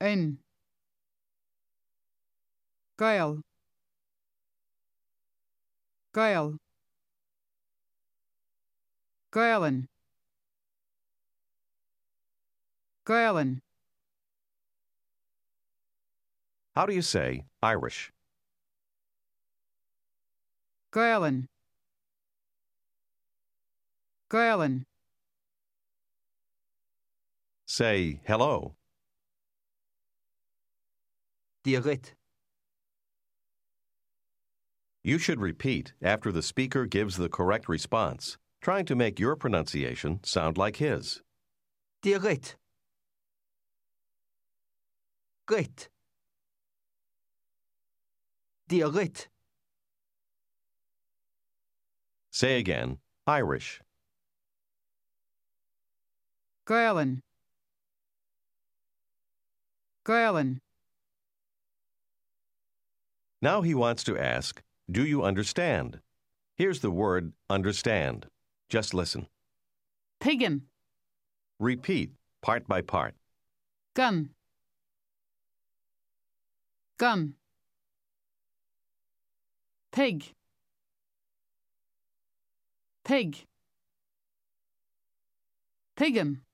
In. Gael. Gael. Gaelan. Gaelan. How do you say Irish? Gaelan. Gaelan. Say hello. Diarrhét. You should repeat after the speaker gives the correct response, trying to make your pronunciation sound like his. Diarrhét. Rét. Diarrhét. Say again, Irish. Gaelan. Gaelan. Now he wants to ask, do you understand? Here's the word understand. Just listen. Piggin. Repeat, part by part. Gun. Gun. Pig. Pig. Piggin.